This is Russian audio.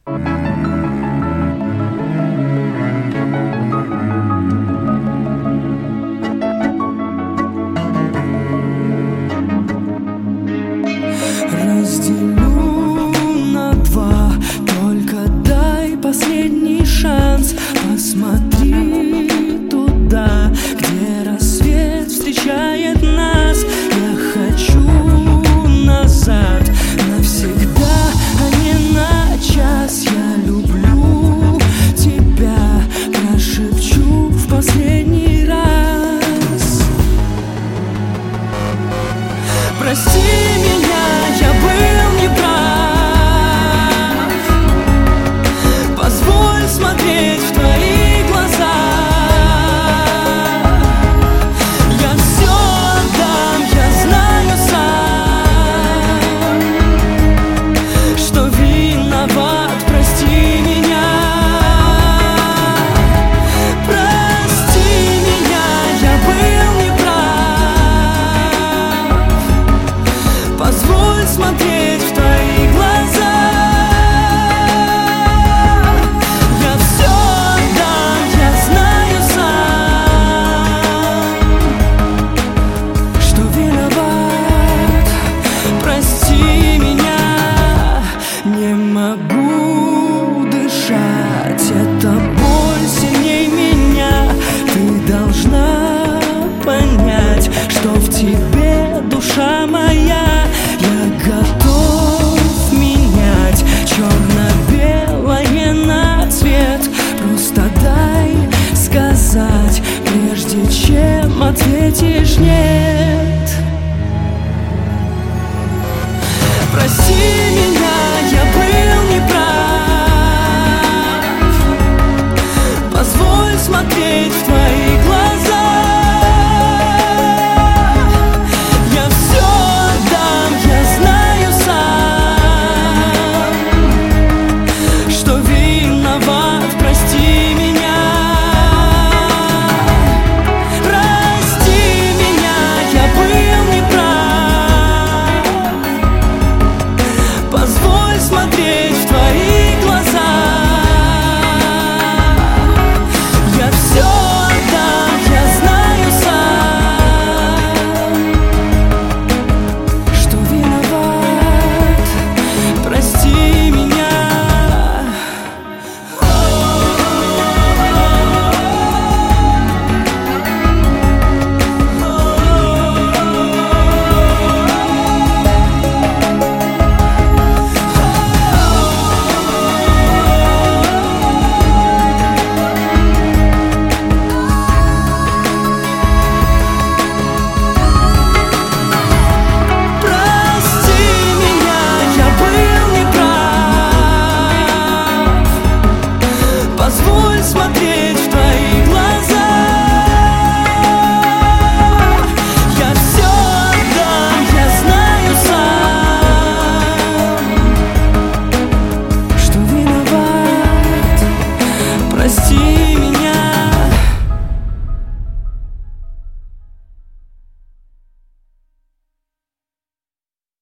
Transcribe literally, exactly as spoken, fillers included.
Разделю на два, только дай последний шанс. Посмотри туда, где рассвет встречает нас. Я хочу назад навсегда, а не на час. Я люблю тебя, прошепчу в последний раз. Прости меня, я был неправ. Позволь смотреть в твои глаза. Я все отдам, я знаю сам, что виноват, прости меня. Прости меня, я был неправ. Позволь смотреть в твои глаза. Я все отдам, я знаю сам, что виноват. Прости меня, не могу